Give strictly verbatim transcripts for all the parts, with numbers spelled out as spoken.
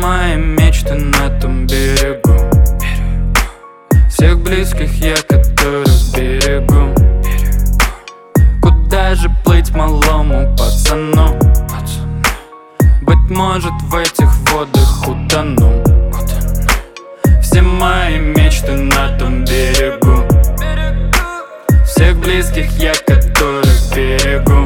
мои мечты на том берегу. Всех близких я, которых берегу. Куда же плыть малому пацану? Быть может, в этих водах утону. Все мои мечты на том берегу. Всех близких я, которых берегу.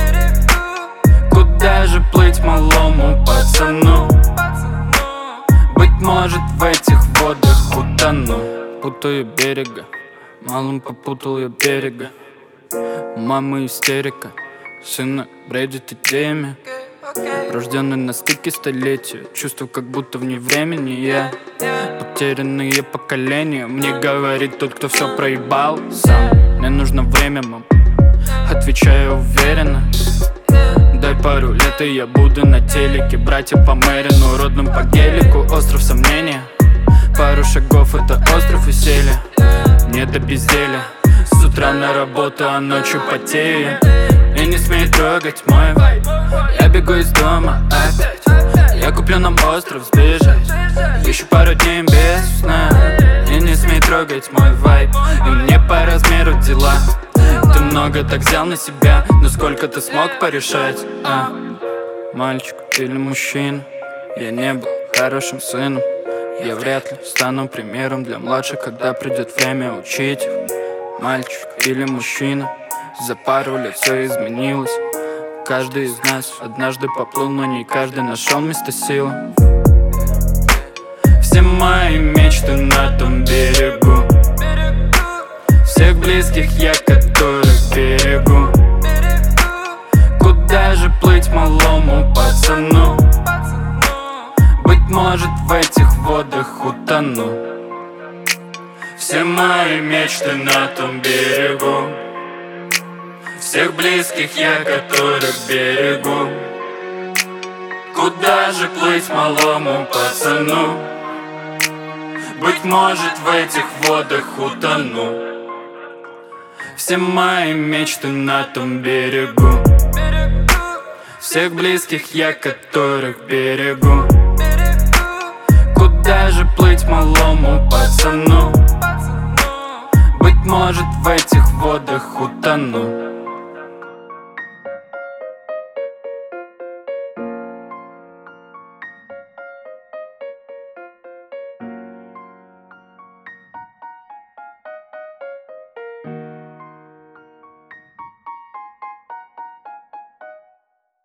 Куда же плыть малому пацану? Быть может, в этих водах утону. Путаю берега, малым попутал я берега. У мамы истерика, сына бредит идеями. Рожденный на стыке столетия, чувствую, как будто вне времени я. Потерянные поколения, мне говорит тот, кто все проебал сам. Мне нужно время, мам, отвечаю уверенно. Дай пару лет, и я буду на телеке. Братья по Мэрину, родным по гелику. Остров сомнения, пару шагов, это остров веселья. Не до безделия, с утра на работу, а ночью потею. И не смей трогать мой вайб. Я бегу из дома опять. Я куплю нам остров сбежать. Ищу пару дней без сна. И не смей трогать мой вайб. И мне по размеру дела. Ты много так взял на себя, но сколько ты смог порешать, а? Мальчик или мужчина? Я не был хорошим сыном. Я вряд ли стану примером для младших, когда придет время учить их. Мальчик или мужчина? За пару лет все изменилось. Каждый из нас однажды поплыл, но не каждый нашел место силы. Все мои мечты на том берегу. Всех близких я, которых берегу. Куда же плыть малому пацану? Быть может, в этих водах утону. Все мои мечты на том берегу. Всех близких я, которых берегу. Куда же плыть малому пацану? Быть может, в этих водах утону. Все мои мечты на том берегу. Всех близких я, которых берегу. Куда же плыть малому пацану? Быть может, в этих водах утону.